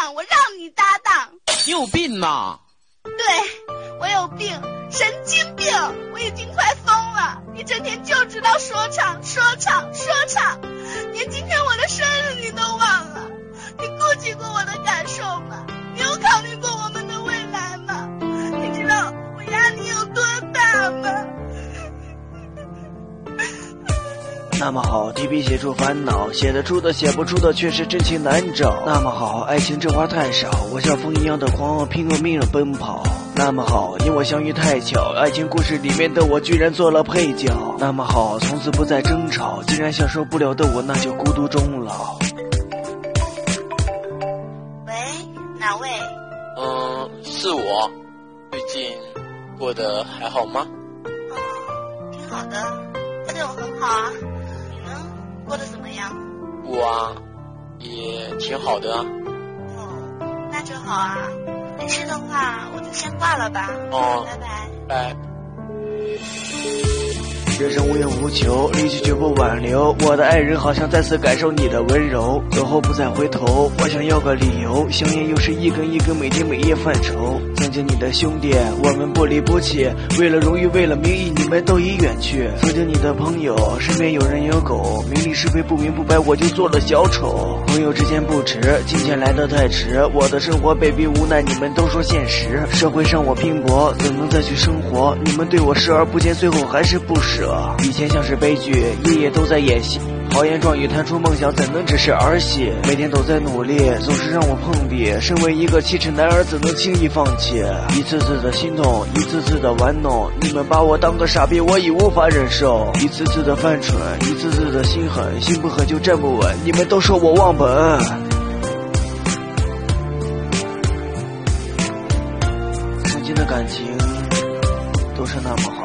档，我让你搭档。 你有病呐！ 对，我有病，神经病，我已经快疯了。你整天就知道说唱，连今天我的生日你都忘了。你顾及过我的感受吗？你有考虑过我们的未来吗？你知道我压力有多大吗？ 那么好，提笔写出烦恼，写得出的写不出的却是真情难找。那么好，爱情这话太少，我像风一样的狂傲，拼了命地奔跑。那么好，因我相遇太巧，爱情故事里面的我居然做了配角。那么好，从此不再争吵，既然享受不了的我，那就孤独终老。 喂，哪位？ 是我。最近过得还好吗？ 挺好的，他对我很好啊。你呢？过得怎么样？ 我啊，也挺好的啊。 那就好啊。没事的话，我就先挂了吧。拜拜。 拜。 人生无忧无求，离去绝不挽留。我的爱人好像再次感受你的温柔，走后不再回头。我想要个理由，香烟又是一根一根，每天每夜犯愁。曾经你的兄弟，我们不离不弃，为了荣誉，为了名义，你们都已远去。曾经你的朋友，身边有人有狗，名利是非不明不白，我就做了小丑。朋友之间不迟，金钱来得太迟。我的生活被逼无奈，你们都说现实。社会上我拼搏，怎能再去生活？你们对我视而不见，最后还是不舍。以前像是悲剧，夜夜都在演戏，豪言壮语谈出梦想，怎能只是儿戏？每天都在努力，总是让我碰壁。身为一个7尺男儿，怎能轻易放弃？一次次的心痛，一次次的玩弄，你们把我当个傻逼，我已无法忍受。一次次的犯蠢，一次次的心狠，心不狠就站不稳，你们都说我忘本。曾经的感情都是那么好。